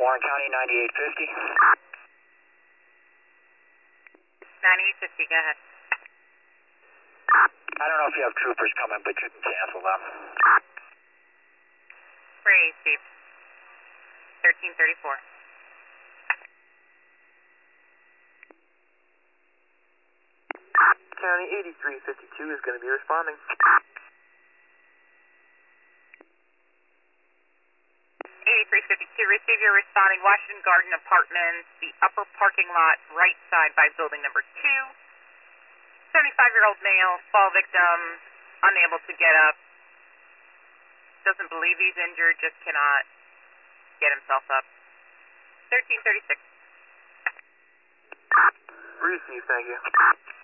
Warren County 9850. 9850, go ahead. I don't know if you have troopers coming, but you can cancel them. Free, Steve. 1334. County 8352 is going to be responding. 8352, receive your responding Washington Garden Apartments, the upper parking lot, right side by building number 2. 75-year-old male, fall victim, unable to get up. Doesn't believe he's injured, just cannot get himself up. 1336. Receive, thank you.